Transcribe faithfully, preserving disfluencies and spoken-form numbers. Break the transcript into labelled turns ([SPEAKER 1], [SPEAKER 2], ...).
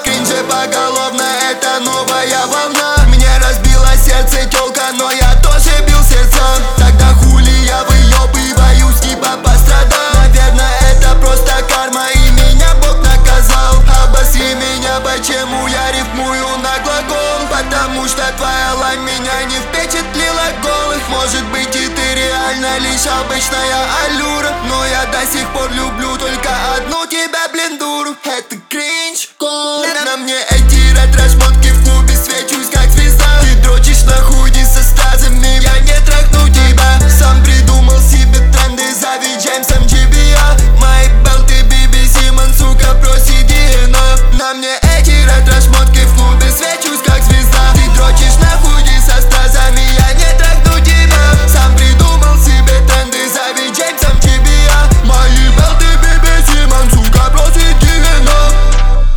[SPEAKER 1] кринже поголовно, это новая волна. Мне разбила сердце тёлка, но я тоже бил сердца. Тогда хули я выёбываюсь, типа пострадал. Наверное, это просто карма, и меня Бог наказал. Обоси меня, почему я рифмую на глагол? Потому что твоя лань меня не впечатлила голых. Может быть, и ты реально лишь обычная аллюра, но я до сих пор люблю только одну тебя, блин, дуру. Это кринж. На, на мне эти ретро-шмотки, в клубе свечусь как звезда. Ты дрочишь на худи со стазами, я не трахну тебя. Сам при